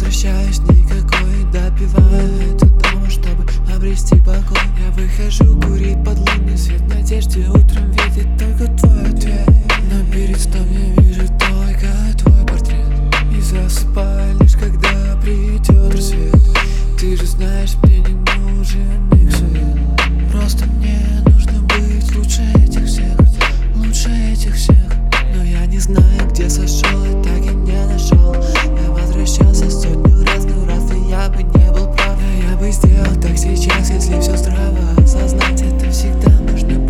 возвращаюсь никакой, допиваю это дома, чтобы обрести покой. Я выхожу курить под лунный свет в надежде утром видеть только твой ответ. Но перед сном я вижу только твой портрет и засыпаю лишь когда придет рассвет. Ты же знаешь, мне не нужен их совет. Просто мне нужно быть лучше этих всех, лучше этих всех. Но я не знаю, где сошел и так и не нашел. Я возвращался сотню раз, но разве я бы не был прав? Да я бы сделал так сейчас, если все здраво осознать. Это всегда нужно